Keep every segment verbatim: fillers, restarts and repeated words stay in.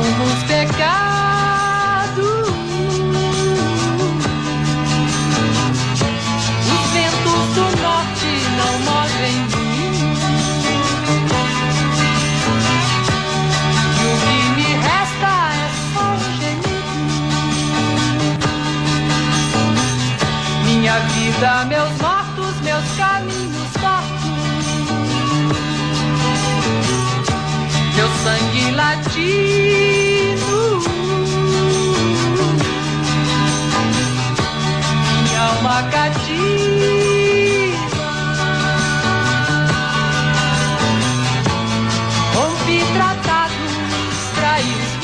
assumo os pecados. Os ventos do norte não movem moinho. E o que me resta é só um gemido. Minha vida, meus mortos, meus caminhos tortos. Meu sangue latino, minha alma cativa. Rompi tratados, traí os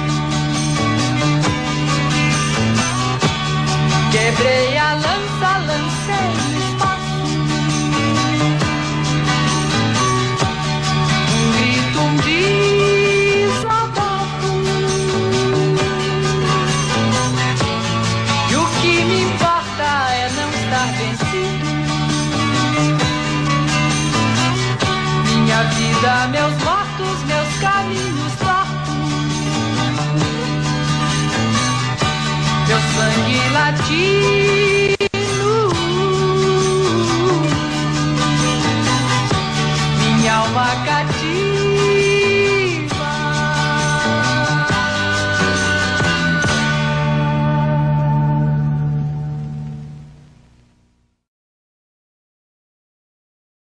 lutos. Quebrei a lança, lancei no espaço. Um grito, um desabafo. E o que me importa é não estar vencido. Minha vida, meus mortos, meus caminhos tortos. Meu sangue latino.